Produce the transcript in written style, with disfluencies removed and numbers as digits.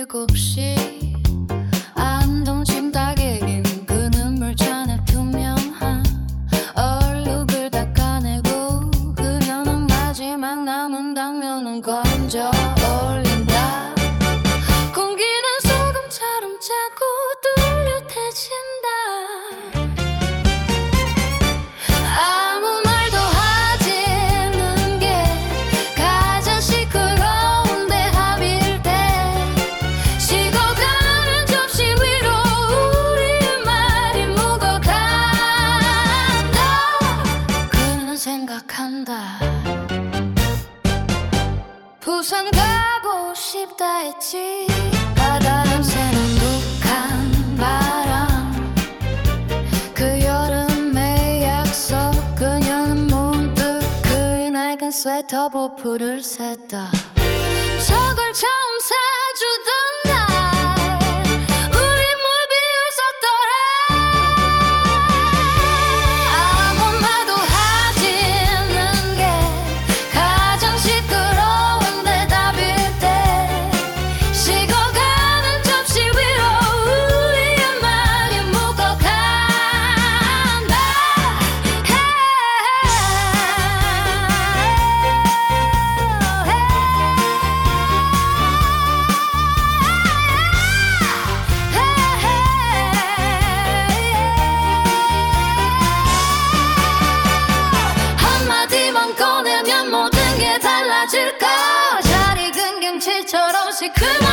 7시 안동 찜닭에 긴 그 눈물잔에 투명한 얼룩을 닦아내고 그녀는 마지막 남은 당면은 건져 올린다. 공기는 소금처럼 자꾸 뚜렷해진다. 아무 말도 하지 않는 게 가장 시끄러운데 합일 때 식어가는 접시 위로 우리의 말이 묵어간다. 그는 생각한다. 부산 가고 싶다 했지. 바다 냄새는 독한 바람, 그 여름의 약속. 그녀는 문득 그의 낡은 스웨터 보풀을 샜다. 저걸 처음 사주던 날 우리 뭘 비웃었더라. 아무 말도 하지 않는 게 가장 시끄러운 대답일 때 식어가는 접시 위로 우리의 말이 묵어간다. 한마디만 꺼내면 모든 게 달라질까. 잘 익은 김치처럼 시큼한